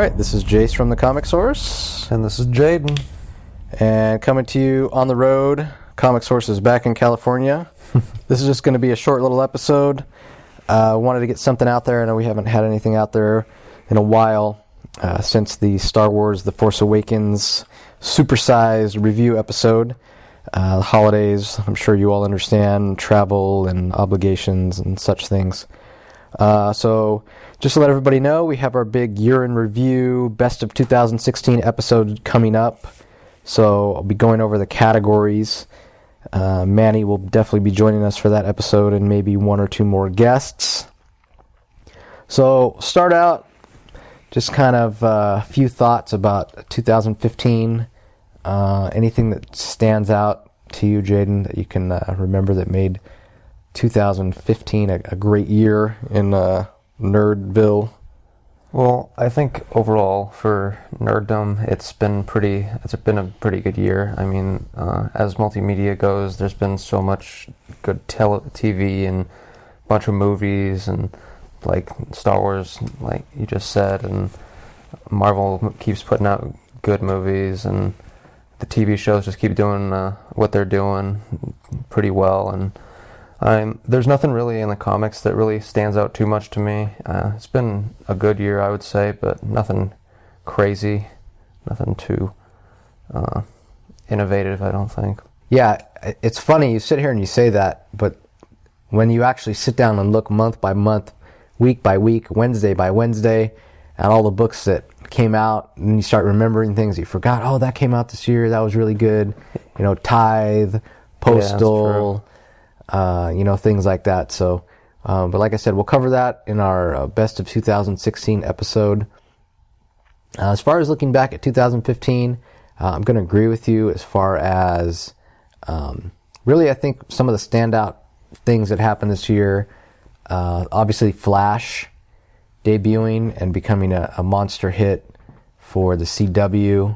right, this is Jace from the Comic Source. And this is Jaden. And coming to you on the road, Comic Source is back in California. This is just going to be a short little episode. Wanted to get something out there. I know we haven't had anything out there in a while since the Star Wars The Force Awakens supersized review episode. The holidays, I'm sure you all understand, travel and obligations and such things. So just to let everybody know, we have our big year in review, best of 2016 episode coming up. So I'll be going over the categories. Manny will definitely be joining us for that episode and maybe one or two more guests. So start out, just kind of a few thoughts about 2015. Anything that stands out to you, Jaden, that you can remember that made 2015 a great year in Nerdville? Well, I think overall for nerddom, it's been a pretty good year. I mean, as multimedia goes, there's been so much good TV and a bunch of movies and like Star Wars, like you just said, and Marvel keeps putting out good movies, and the TV shows just keep doing what they're doing pretty well. And there's nothing really in the comics that really stands out too much to me. It's been a good year, I would say, but nothing crazy, nothing too innovative, I don't think. Yeah, it's funny, you sit here and you say that, but when you actually sit down and look month by month, week by week, Wednesday by Wednesday, at all the books that came out, and you start remembering things you forgot. Oh, that came out this year, that was really good. You know, Tithe, Postal... things like that. So, but like I said, we'll cover that in our best of 2016 episode. As far as looking back at 2015, I'm going to agree with you as far as really I think some of the standout things that happened this year, obviously Flash debuting and becoming a monster hit for the CW,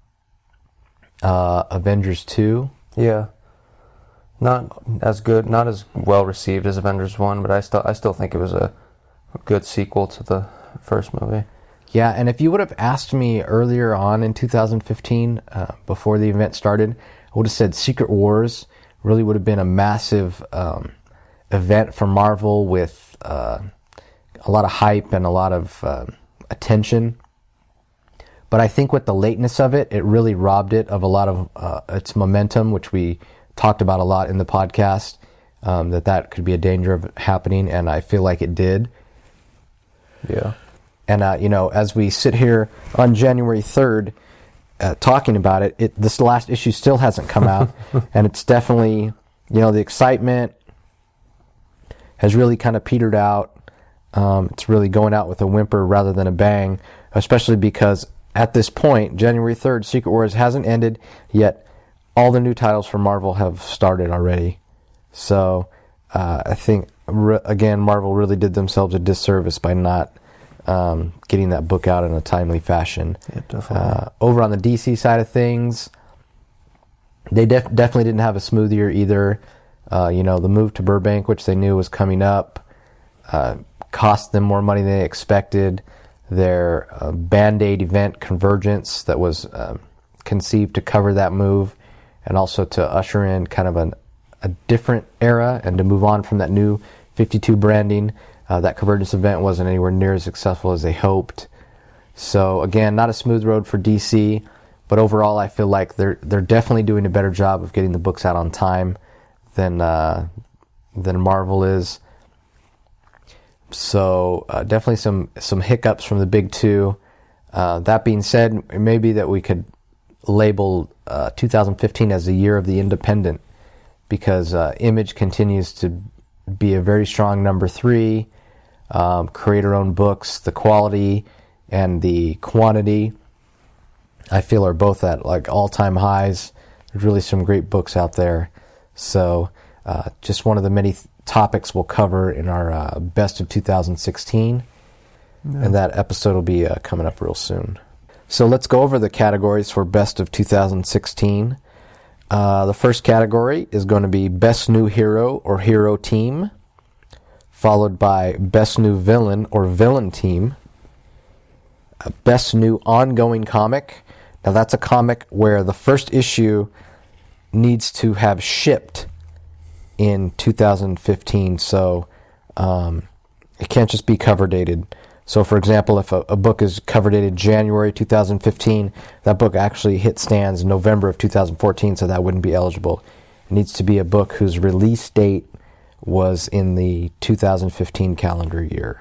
Avengers 2. Yeah. Not as good, not as well received as Avengers 1, but I still think it was a good sequel to the first movie. Yeah, and if you would have asked me earlier on in 2015, before the event started, I would have said Secret Wars really would have been a massive event for Marvel with a lot of hype and a lot of attention. But I think with the lateness of it, it really robbed it of a lot of its momentum, which we talked about a lot in the podcast, that could be a danger of happening, and I feel like it did. Yeah. And, as we sit here on January 3rd talking about it, this last issue still hasn't come out, and it's definitely, the excitement has really kind of petered out. It's really going out with a whimper rather than a bang, especially because at this point, January 3rd, Secret Wars hasn't ended yet. All the new titles for Marvel have started already. So I think, again, Marvel really did themselves a disservice by not getting that book out in a timely fashion. Yeah, definitely. Over on the DC side of things, they definitely didn't have a smooth year either. The move to Burbank, which they knew was coming up, cost them more money than they expected. Their Band-Aid event, Convergence, that was conceived to cover that move, and also to usher in kind of a different era and to move on from that new 52 branding. That Convergence event wasn't anywhere near as successful as they hoped. So again, not a smooth road for DC, but overall I feel like they're definitely doing a better job of getting the books out on time than Marvel is. So definitely some hiccups from the big two. That being said, it may be that we could label 2015 as the year of the independent, because Image continues to be a very strong number 3. Creator-owned books, the quality and the quantity, I feel, are both at like all-time highs. There's really some great books out there. So just one of the many topics we'll cover in our best of 2016. Yeah. And that episode will be coming up real soon. So let's go over the categories for Best of 2016. The first category is going to be Best New Hero or Hero Team, followed by Best New Villain or Villain Team. Best New Ongoing Comic. Now that's a comic where the first issue needs to have shipped in 2015, so it can't just be cover dated. So for example, if a book is cover dated January 2015, that book actually hit stands November of 2014, so that wouldn't be eligible. It needs to be a book whose release date was in the 2015 calendar year.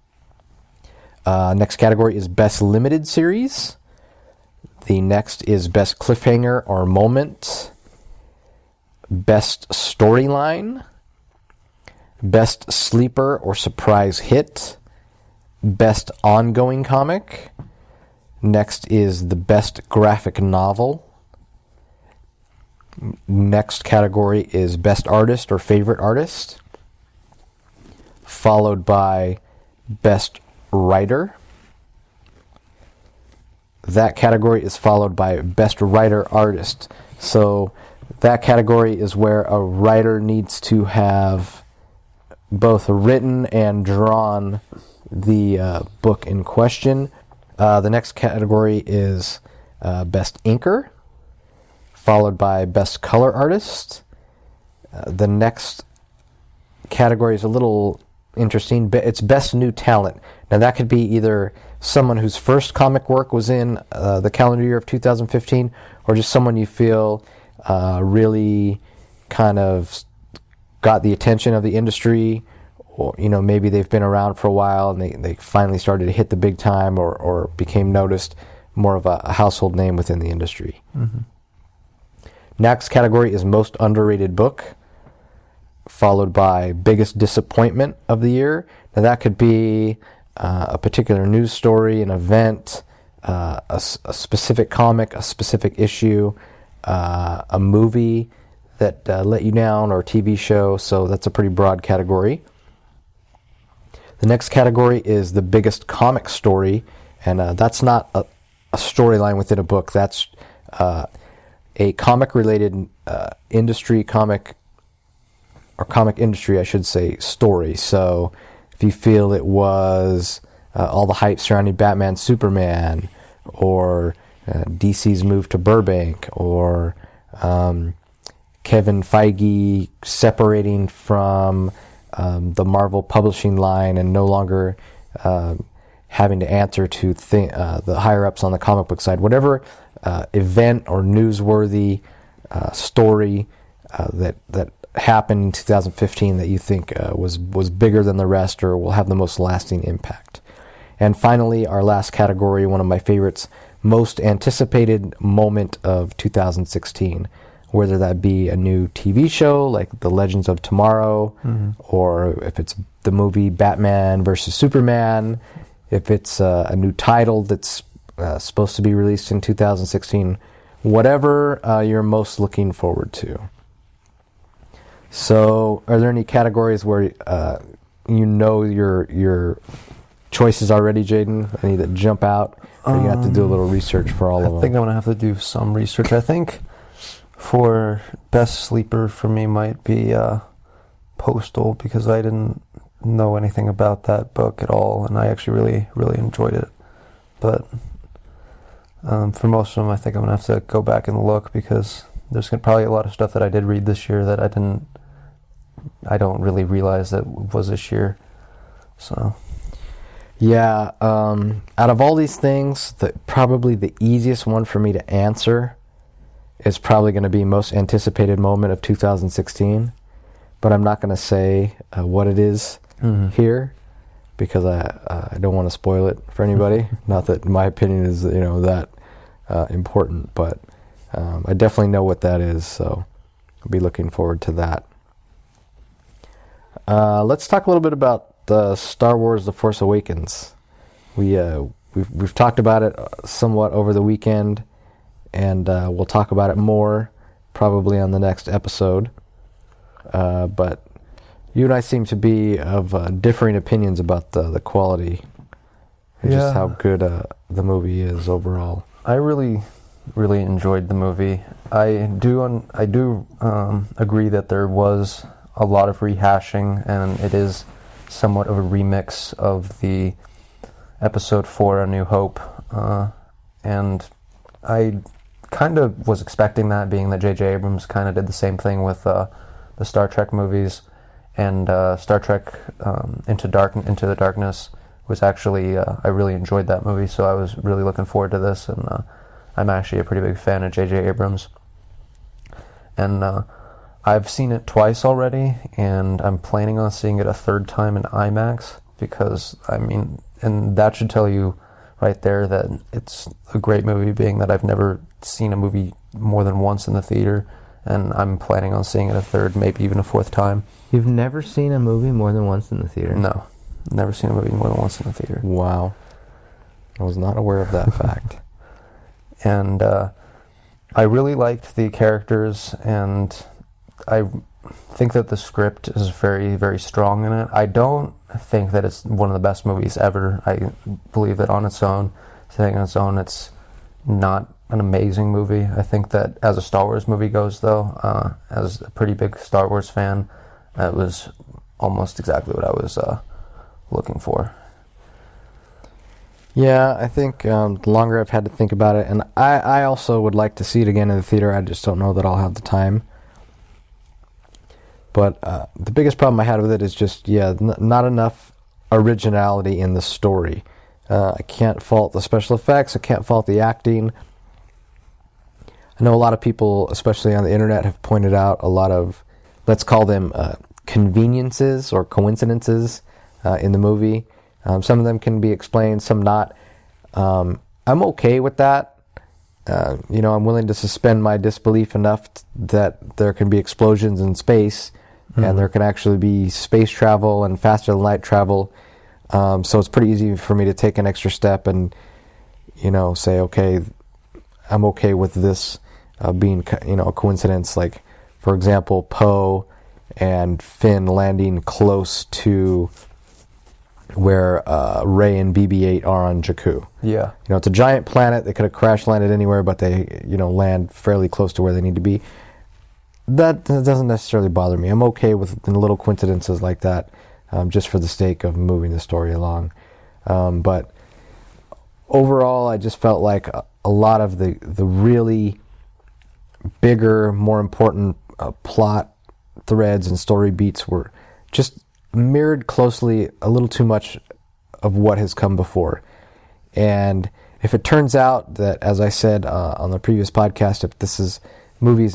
Next category is Best Limited Series. The next is Best Cliffhanger or Moment. Best Storyline. Best Sleeper or Surprise Hit. Best Ongoing Comic. Next is the Best Graphic Novel. Next category is Best Artist or Favorite Artist. Followed by Best Writer. That category is followed by Best Writer Artist. So that category is where a writer needs to have both written and drawn the book in question. The next category is Best Inker, followed by Best Color Artist. The next category is a little interesting. It's Best New Talent. Now that could be either someone whose first comic work was in the calendar year of 2015, or just someone you feel really kind of got the attention of the industry, or maybe they've been around for a while and they finally started to hit the big time, or became noticed, more of a household name within the industry. Mm-hmm. Next category is Most Underrated Book, followed by Biggest Disappointment of the Year. Now that could be a particular news story, an event, a specific comic, a specific issue, a movie that let you down, or a TV show, so that's a pretty broad category. The next category is the Biggest Comic Story, and that's not a storyline within a book. That's a comic-related comic industry, I should say, story. So if you feel it was all the hype surrounding Batman, Superman, or DC's move to Burbank, or Kevin Feige separating from the Marvel publishing line and no longer having to answer to the higher-ups on the comic book side, whatever event or newsworthy story that happened in 2015 that you think was bigger than the rest or will have the most lasting impact. And finally, our last category, one of my favorites, Most Anticipated Moment of 2016, whether that be a new TV show like The Legends of Tomorrow, mm-hmm. or if it's the movie Batman versus Superman, if it's a new title that's supposed to be released in 2016, whatever you're most looking forward to. So, are there any categories where your choices already, Jaden? Any that jump out? Or you have to do a little research for all of them? I think I'm going to have to do some research. I think for Best Sleeper for me might be Postal, because I didn't know anything about that book at all, and I actually really, really enjoyed it. But for most of them, I think I'm going to have to go back and look, because there's probably a lot of stuff that I did read this year that I don't really realize that was this year. So, yeah, out of all these things, probably the easiest one for me to answer is probably going to be Most Anticipated Moment of 2016, but I'm not going to say what it is here, because I don't want to spoil it for anybody. Not that my opinion is that important, but I definitely know what that is, so I'll be looking forward to that. Let's talk a little bit about Star Wars: The Force Awakens. We've talked about it somewhat over the weekend, and we'll talk about it more probably on the next episode. But you and I seem to be of differing opinions about the quality and just how good the movie is overall. I really enjoyed the movie. I do agree that there was a lot of rehashing, and it is somewhat of a remix of the Episode 4, A New Hope, and I kind of was expecting that, being that J.J. Abrams kind of did the same thing with the Star Trek movies, and Star Trek Into the Darkness was actually, I really enjoyed that movie, so I was really looking forward to this, and I'm actually a pretty big fan of J.J. Abrams. And I've seen it twice already, and I'm planning on seeing it a third time in IMAX, because, I mean, and that should tell you right there that it's a great movie, being that I've never seen a movie more than once in the theater, and I'm planning on seeing it a third, maybe even a fourth time. You've never seen a movie more than once in the theater? No, never seen a movie more than once in the theater. Wow. I was not aware of that fact. And I really liked the characters, and I think that the script is very, very strong in it. I don't think that it's one of the best movies ever. I believe that on its own, sitting on its own, it's not an amazing movie. I think that as a Star Wars movie goes, though, as a pretty big Star Wars fan, it was almost exactly what I was looking for. Yeah, I think the longer I've had to think about it, and I also would like to see it again in the theater, I just don't know that I'll have the time. But the biggest problem I had with it is just, not enough originality in the story. I can't fault the special effects, I can't fault the acting. I know a lot of people, especially on the internet, have pointed out a lot of, let's call them conveniences or coincidences in the movie. Some of them can be explained, some not. I'm okay with that. I'm willing to suspend my disbelief enough that there can be explosions in space, and there can actually be space travel and faster than light travel. So it's pretty easy for me to take an extra step and, say, okay, I'm okay with this being, a coincidence. Like, for example, Poe and Finn landing close to where Rey and BB-8 are on Jakku. Yeah. It's a giant planet. They could have crash landed anywhere, but they, land fairly close to where they need to be. That doesn't necessarily bother me. I'm okay with little coincidences like that, just for the sake of moving the story along. But overall, I just felt like a lot of the really bigger, more important plot threads and story beats were just mirrored closely a little too much of what has come before. And if it turns out that, as I said on the previous podcast, if this is movies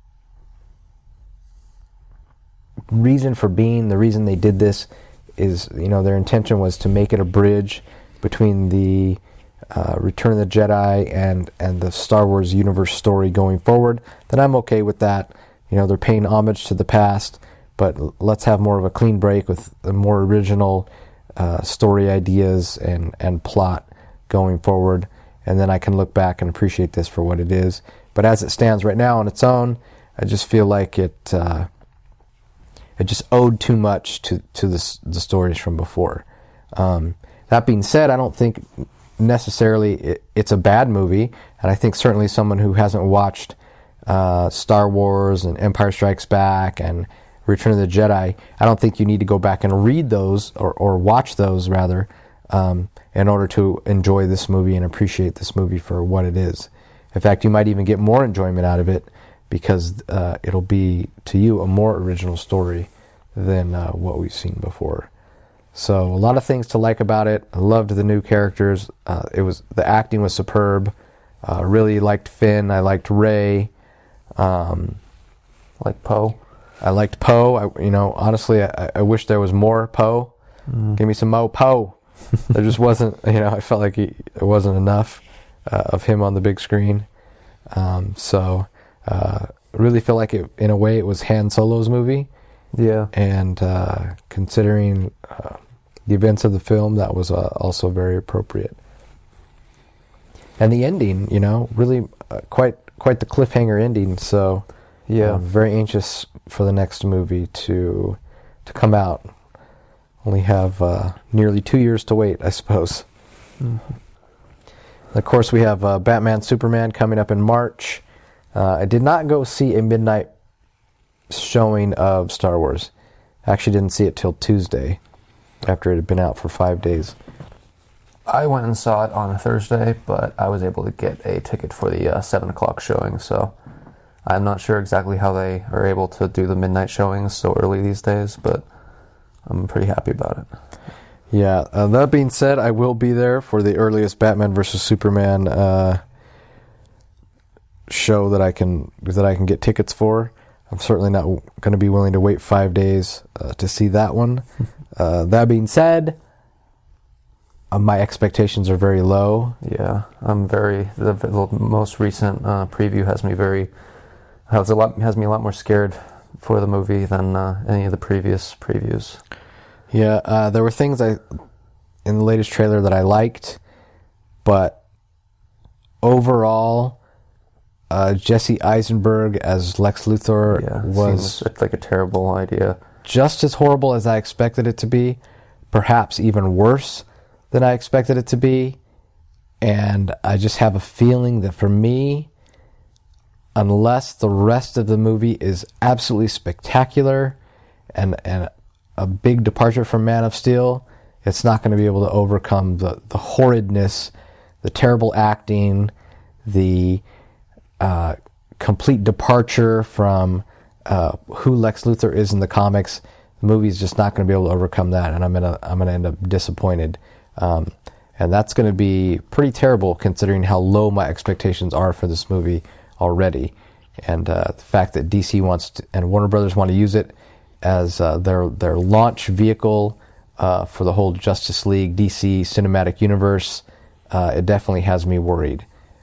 reason for being, the reason they did this is, their intention was to make it a bridge between the Return of the Jedi and the Star Wars universe story going forward, then I'm okay with that. They're paying homage to the past, but let's have more of a clean break with more original story ideas and plot going forward, and then I can look back and appreciate this for what it is. But as it stands right now on its own, I just feel like it just owed too much to the stories from before. That being said, I don't think necessarily it's a bad movie, and I think certainly someone who hasn't watched Star Wars and Empire Strikes Back and Return of the Jedi, I don't think you need to go back and read those or watch those rather in order to enjoy this movie and appreciate this movie for what it is. In fact, you might even get more enjoyment out of it because it'll be, to you, a more original story than what we've seen before. So a lot of things to like about it. I loved the new characters. The acting was superb. Really liked Finn. I liked Rey. Like Poe. I liked Poe. Honestly, I wish there was more Poe. Give me some more Poe. There just wasn't. I felt like it wasn't enough of him on the big screen. Really feel like it, in a way, it was Han Solo's movie. Yeah. And considering the events of the film, that was also very appropriate. And the ending, really quite the cliffhanger ending. So, yeah, very anxious for the next movie to come out. Only have nearly 2 years to wait, I suppose. Mm-hmm. Of course, we have Batman Superman coming up in March. I did not go see a midnight showing of Star Wars. I actually didn't see it till Tuesday, after it had been out for 5 days. I went and saw it on a Thursday, but I was able to get a ticket for the 7 o'clock showing, so I'm not sure exactly how they are able to do the midnight showings so early these days, but I'm pretty happy about it. Yeah, that being said, I will be there for the earliest Batman versus Superman show that I can get tickets for. I'm certainly not going to be willing to wait 5 days to see that one. That being said, my expectations are very low. Yeah, the most recent preview has me a lot more scared for the movie than any of the previous previews. Yeah, there were things in the latest trailer that I liked, but overall, Jesse Eisenberg as Lex Luthor was like a terrible idea. Just as horrible as I expected it to be, perhaps even worse than I expected it to be, and I just have a feeling that for me, unless the rest of the movie is absolutely spectacular and a big departure from Man of Steel, it's not going to be able to overcome the horridness, the terrible acting, the complete departure from who Lex Luthor is in the comics. The movie is just not going to be able to overcome that, and I'm gonna end up disappointed. And that's going to be pretty terrible considering how low my expectations are for this movie already, and the fact that DC and Warner Brothers want to use it as their launch vehicle for the whole Justice League DC cinematic universe. It definitely has me worried.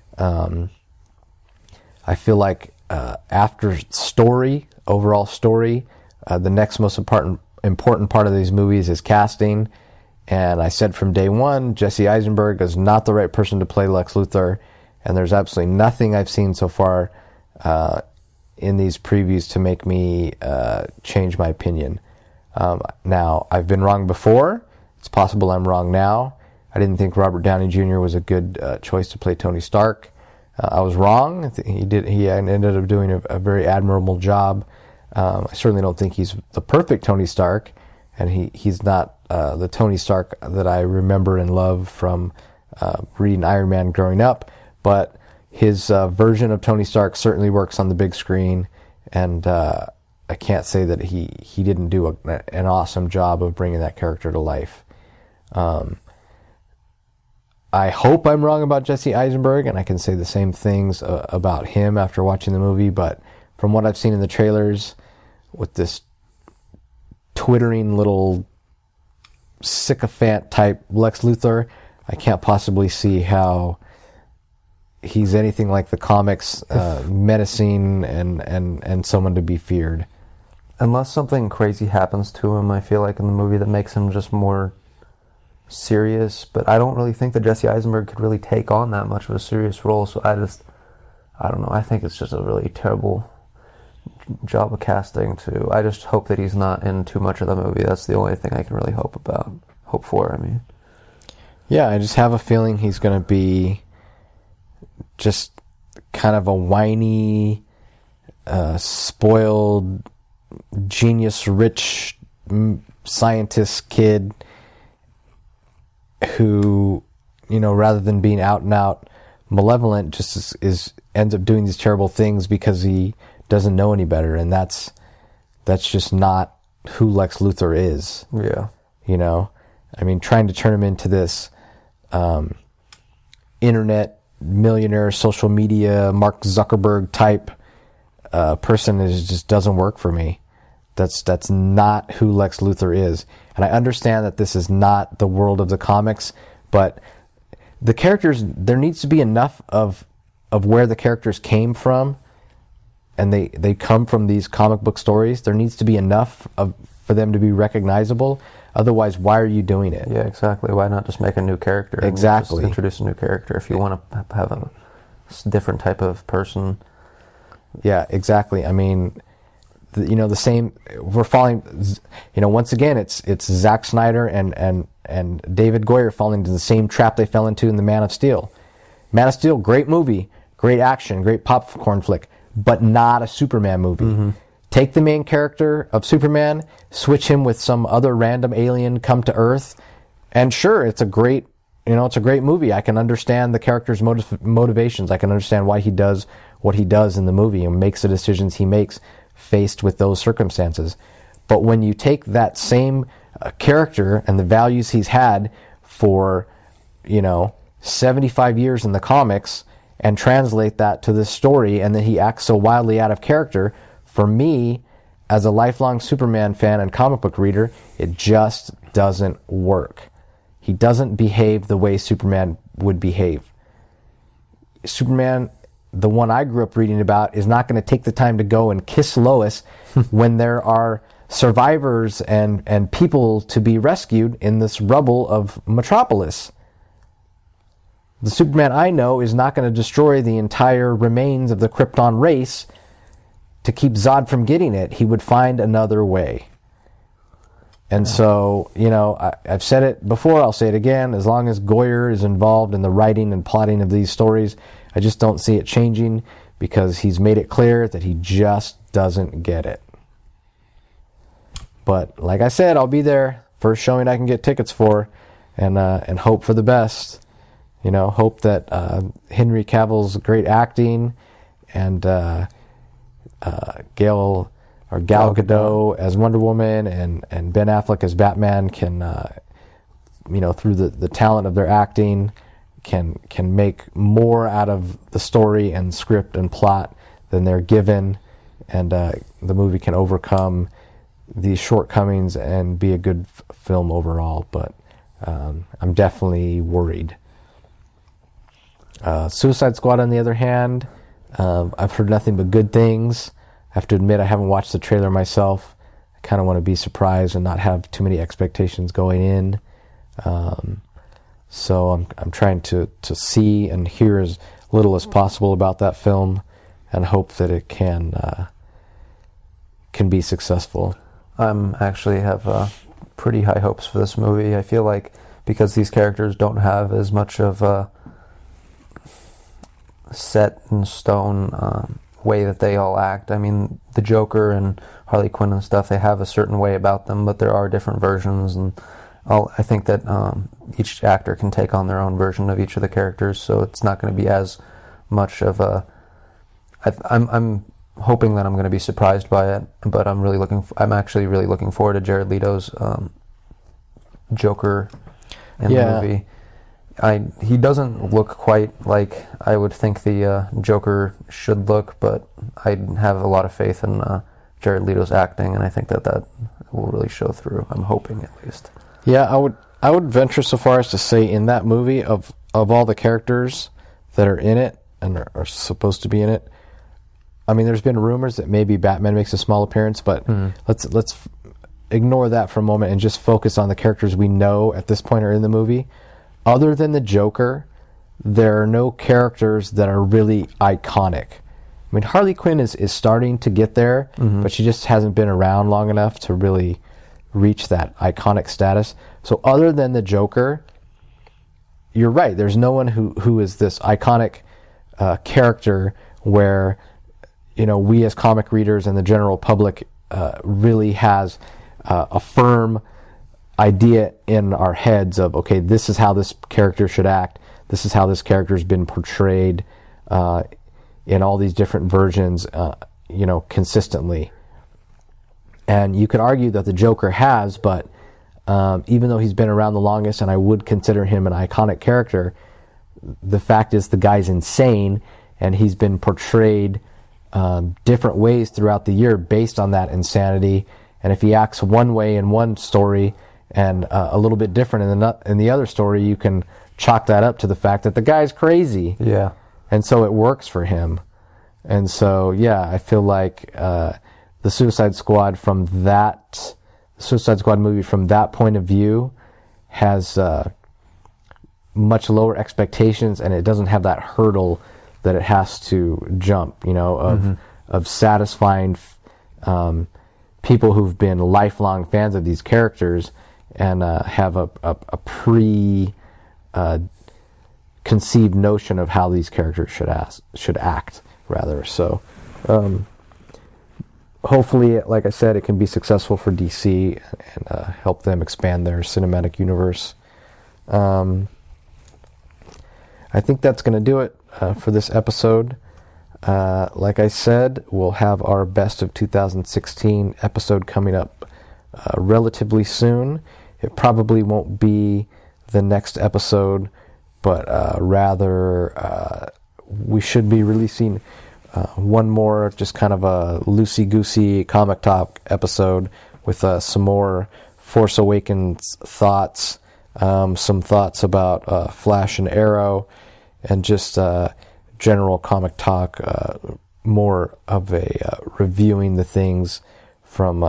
I feel like after overall story, the next most important part of these movies is casting. And I said from day one, Jesse Eisenberg is not the right person to play Lex Luthor, and there's absolutely nothing I've seen so far in these previews to make me change my opinion. Now, I've been wrong before. It's possible I'm wrong now. I didn't think Robert Downey Jr. was a good choice to play Tony Stark. I was wrong. He ended up doing a very admirable job. I certainly don't think he's the perfect Tony Stark, and he's not the Tony Stark that I remember and love from reading Iron Man growing up, but his version of Tony Stark certainly works on the big screen, and I can't say that he didn't do an awesome job of bringing that character to life. I hope I'm wrong about Jesse Eisenberg, and I can say the same things about him after watching the movie, but from what I've seen in the trailers, with this twittering little sycophant type Lex Luthor, I can't possibly see how he's anything like the comics, menacing and someone to be feared. Unless something crazy happens to him, I feel like in the movie that makes him just more serious, but I don't really think that Jesse Eisenberg could really take on that much of a serious role, so I don't know, I think it's just a really terrible job of casting too. I just hope that he's not in too much of the movie. That's the only thing I can really hope for. Yeah, I just have a feeling he's going to be just kind of a whiny, spoiled, genius, rich scientist kid who, rather than being out and out malevolent, just ends up doing these terrible things because he doesn't know any better, and that's just not who Lex Luthor is. Yeah. Trying to turn him into this internet millionaire, social media, Mark Zuckerberg type person just doesn't work for me. That's not who Lex Luthor is. And I understand that this is not the world of the comics, but the characters, there needs to be enough of where the characters came from, and they come from these comic book stories. There needs to be enough for them to be recognizable. Otherwise, why are you doing it? Yeah, exactly. Why not just make a new character? Exactly. Just introduce a new character if you want to have a different type of person. Yeah, exactly. The same. We're falling. Once again, it's Zack Snyder and David Goyer falling into the same trap they fell into in the Man of Steel. Man of Steel, great movie, great action, great popcorn flick, but not a Superman movie. Mm-hmm. Take the main character of Superman, switch him with some other random alien come to Earth, and sure, it's a great it's a great movie. I can understand the character's motivations. I can understand why he does what he does in the movie and makes the decisions he makes faced with those circumstances. But when you take that same character and the values he's had for, 75 years in the comics and translate that to this story, and then he acts so wildly out of character, for me, as a lifelong Superman fan and comic book reader, it just doesn't work. He doesn't behave the way Superman would behave. Superman, the one I grew up reading about, is not going to take the time to go and kiss Lois when there are survivors and people to be rescued in this rubble of Metropolis. The Superman I know is not going to destroy the entire remains of the Krypton race to keep Zod from getting it. He would find another way. And so, I've said it before, I'll say it again, as long as Goyer is involved in the writing and plotting of these stories, I just don't see it changing, because he's made it clear that he just doesn't get it. But like I said, I'll be there, first showing I can get tickets for, and hope for the best. Hope that Henry Cavill's great acting and Gal Gadot as Wonder Woman and Ben Affleck as Batman can, through the talent of their acting, can make more out of the story and script and plot than they're given, and the movie can overcome these shortcomings and be a good film overall. But I'm definitely worried. Suicide Squad, on the other hand, I've heard nothing but good things. I have to admit, I haven't watched the trailer myself. I kind of want to be surprised and not have too many expectations going in. So I'm trying to see and hear as little as possible about that film, and hope that it can be successful. I'm actually have pretty high hopes for this movie. I feel like because these characters don't have as much of a set in stone way that they all act. I mean, the Joker and Harley Quinn and stuff, they have a certain way about them, but there are different versions, and I think that each actor can take on their own version of each of the characters, so it's not going to be as much of a... I'm hoping that I'm going to be surprised by it, but I'm actually really looking forward to Jared Leto's Joker in the movie. He doesn't look quite like I would think the Joker should look, but I have a lot of faith in Jared Leto's acting, and I think that will really show through. I'm hoping, at least. Yeah, I would venture so far as to say, in that movie, of all the characters that are in it and are supposed to be in it, I mean, there's been rumors that maybe Batman makes a small appearance, but let's ignore that for a moment and just focus on the characters we know at this point are in the movie. Other than the Joker, there are no characters that are really iconic. I mean, Harley Quinn is starting to get there, but she just hasn't been around long enough to really reach that iconic status. So other than the Joker, you're right, there's no one who is this iconic character where, we as comic readers and the general public really has a firm idea in our heads of, okay, this is how this character should act, this is how this character's been portrayed in all these different versions, consistently. And you could argue that the Joker has, but even though he's been around the longest, and I would consider him an iconic character, the fact is the guy's insane, and he's been portrayed different ways throughout the year based on that insanity. And if he acts one way in one story and a little bit different in the other story, you can chalk that up to the fact that the guy's crazy. Yeah. And so it works for him. And so, yeah, I feel like the Suicide Squad movie from that point of view has much lower expectations, and it doesn't have that hurdle that it has to jump, of satisfying people who've been lifelong fans of these characters and have a conceived notion of how these characters should act, rather. So hopefully, like I said, it can be successful for DC and help them expand their cinematic universe. I think that's going to do it for this episode. Like I said, we'll have our best of 2016 episode coming up relatively soon. It probably won't be the next episode, but rather we should be releasing one more just kind of a loosey-goosey comic talk episode with some more Force Awakens thoughts, some thoughts about Flash and Arrow, and just general comic talk, more of a reviewing the things from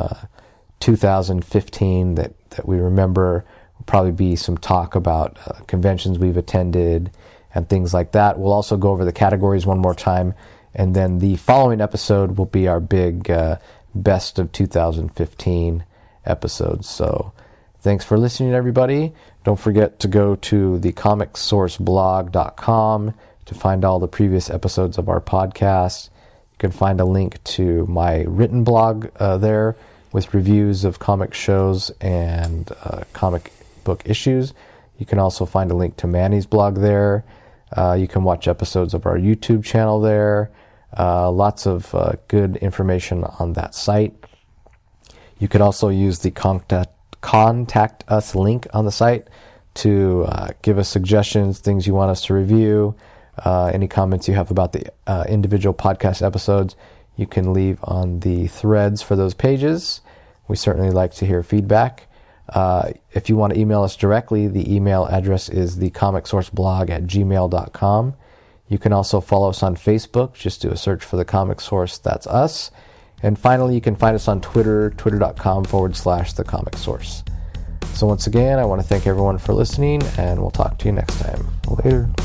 2015 that we remember. Will probably be some talk about conventions we've attended and things like that. We'll also go over the categories one more time, and then the following episode will be our big best of 2015 episodes. So thanks for listening, everybody. Don't forget to go to thecomicsourceblog.com to find all the previous episodes of our podcast. You can find a link to my written blog there with reviews of comic shows and comic book issues. You can also find a link to Manny's blog there. You can watch episodes of our YouTube channel there. Lots of good information on that site. You can also use the contact us link on the site to give us suggestions, things you want us to review, any comments you have about the individual podcast episodes. You can leave on the threads for those pages. We certainly like to hear feedback. If you want to email us directly, the email address is thecomicsourceblog@gmail.com. You can also follow us on Facebook. Just do a search for The Comic Source. That's us. And finally, you can find us on Twitter, twitter.com/The Comic Source. So once again, I want to thank everyone for listening, and we'll talk to you next time. Later.